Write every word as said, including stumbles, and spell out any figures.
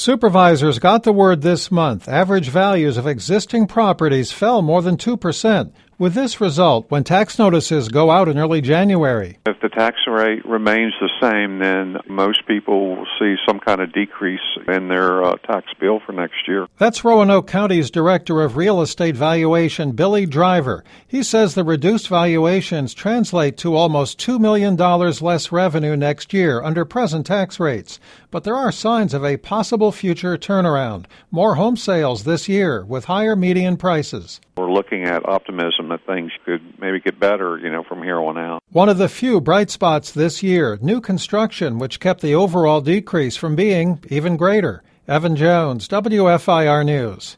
Supervisors got the word this month. Average values of existing properties fell more than two percent. With this result, when tax notices go out in early January. If the tax rate remains the same, then most people will see some kind of decrease in their uh, tax bill for next year. That's Roanoke County's Director of Real Estate Valuation, Billy Driver. He says the reduced valuations translate to almost two million dollars less revenue next year under present tax rates. But there are signs of a possible future turnaround. More home sales this year with higher median prices. We're looking at optimism that things could maybe get better, you know, from here on out. One of the few bright spots this year, new construction, which kept the overall decrease from being even greater. Evan Jones, W F I R News.